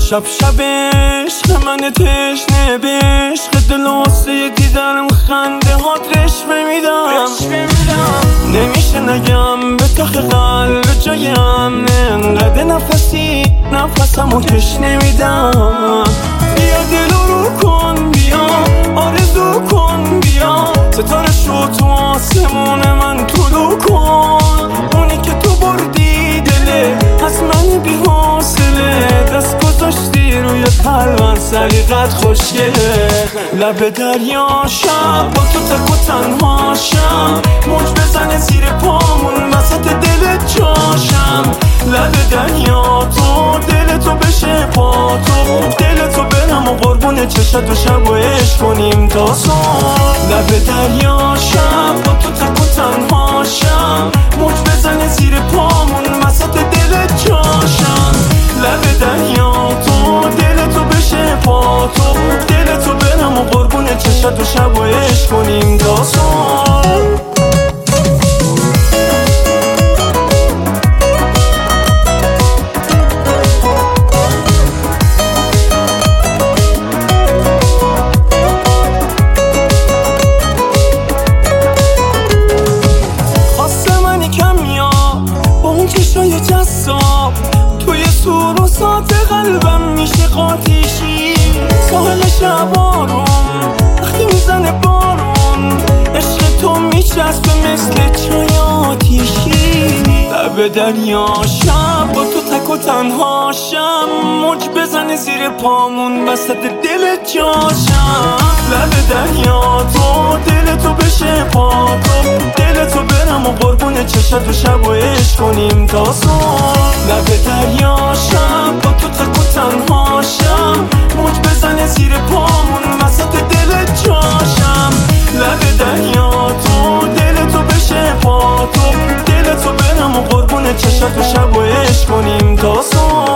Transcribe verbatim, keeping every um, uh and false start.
شب شب عشق من تشنه به عشق دل واسه دیدارم خنده هات رشوه میدم نمیشه نگم به تخ قلب جایم انقدر نفسی نفسمو کش نمیدم بیا دلو رو کن بیا آرزو کن بیا ستاره شو تو آسمون من طلوع کن اونی که تو بردی دله از من بی حوصله دست گذاشتی روی قلبم سلیقت خوشگله لب دریا شب با تو تک و تنها شم موج بزنه زیر پامون وسط دل جاشم لب دریا تو دل تو بشه پا تو دل تو برم و قربون چشت و شب و عشق کنیم تا صبح لب دریا شب با تو تک و تنها شم موج بزنه زیر پامون وسط دل جاشم لب دریا تو دل تو بشه پا تو دل تو برم و قربون چشت و شب و عشق کنیم تا صبح چشای جذاب توی سور و سات قلبم میشه قاتیشی ساحل شبارون وقتی میزنه بارون عشق تو میچسبه مثل چای آتیشی لب دریا شب با تو تک و تنها شم موج بزنه زیر پامون وسط دل جاشم لب دریا تو دل تو بشه پا تو دل تو برم و قربون چشت و شب و عشق کنیم تا صبح لب دریا شب با تو تک و تنها شم موج بزنه زیر پامون وسط دل جاشم لب دریا تو دل تو بشه پا تو دل تو برم و قربون چشت و شب و عشق کنیم تا صبح